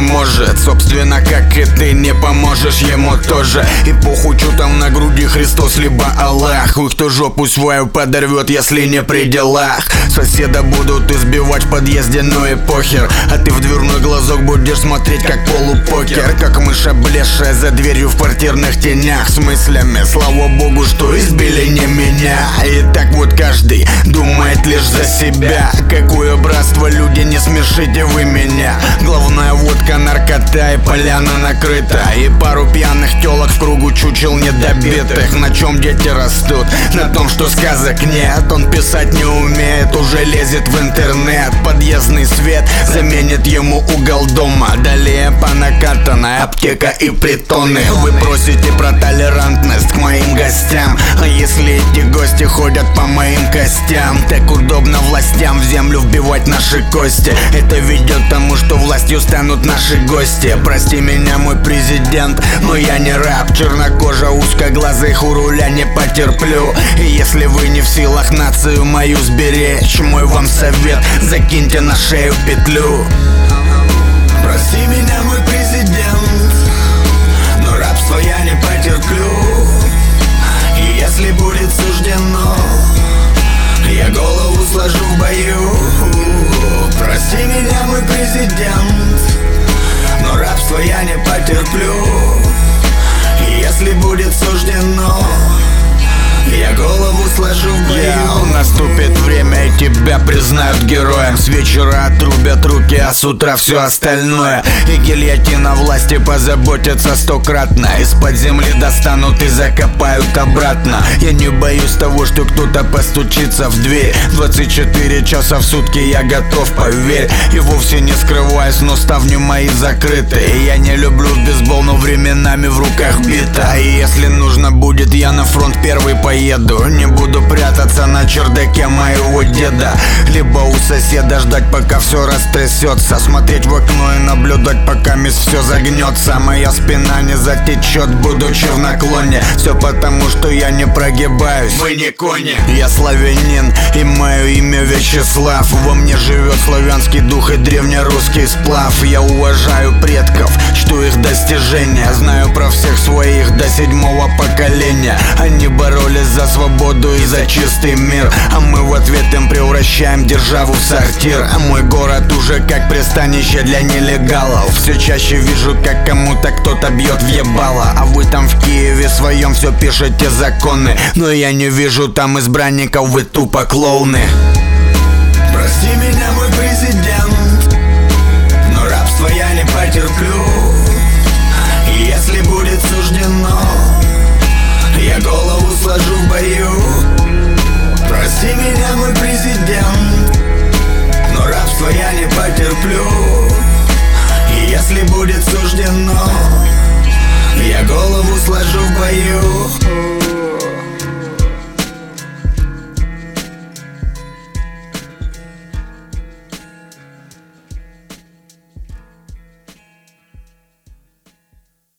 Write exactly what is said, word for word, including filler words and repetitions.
может. Собственно, как и ты не поможешь ему тоже. И похуй, что там на груди Христос либо Аллах. Хуй, кто жопу свою подорвет, если не при делах. Соседа будут избивать в подъезде, ну и похер. А ты в дверной глазок будешь смотреть, как полупокер. Как мышь облезшая за дверью в квартирных тенях. С мыслями, слава богу, что избили не меня. И так вот каждый думает лишь за себя. Какое братство, люди, не смешите вы меня. Главная водка, наркота и поляна накрыта. И пару пьяных телок в кругу чучел недобитых. На чем дети растут? На том, что сказок нет. Он писать не умеет, уже лезет в интернет. Подъездный свет заменит ему угол дома. Далее по накатанной аптека и притоны. Вы просите про толерантность к моим гостям. А если эти гости ходят по моим костям? Так удобно властям в землю вбивать наши кости. Это ведет к тому, что властью станут наши гости. Прости меня, мой президент, но я не раб. Чернокожа, узкоглазых у руля не потерплю. И если вы не в силах нацию мою сберечь, мой вам совет: закиньте на шею петлю. Прости меня, мой президент, но рабство я не потерплю. И если будет суждено, я голову сложу в бою. Прости меня, мой президент, но рабство я не потерплю. И если будет суждено, я голову сложу в бою. Yeah, наступит время, и тебя признают героем. С вечера отрубят руки, а с утра все остальное. И гильотина власти позаботится стократно. Из-под земли достанут и закопают обратно. Я не боюсь того, что кто-то постучится в дверь. двадцать четыре часа в сутки я готов, поверь. И вовсе не скрываюсь, но ставни мои закрыты. И я не люблю бейсбол, но временами в руках бита. И если нужно будет, я на фронт первый поеду. Не буду прятаться на чердаке моего деда, либо у соседа ждать, пока все растрясется. Смотреть в окно и наблюдать, пока мисс все загнется. Моя спина не затечет, будучи в наклоне. Все потому, что я не прогибаюсь. Вы не кони. Я славянин, и мое имя Вячеслав. Во мне живет славянский дух и древнерусский сплав. Я уважаю предков, чту их достижения. Знаю про всех своих до седьмого поколения. Они боролись за свободу и за чистый мир, а мы в ответ им превращаем державу в сортир. А мой город уже как пристанище для нелегалов. Все чаще вижу, как кому-то кто-то бьет в ебало. А вы там в Киеве своем все пишете законы, но я не вижу там избранников, вы тупо клоуны. Прости меня, мой президент, но рабство я не потерплю. И если будет суждено, я голову сложу в бою. Прости меня, мой президент, но рабство я не потерплю. И если будет суждено, я голову сложу в бою.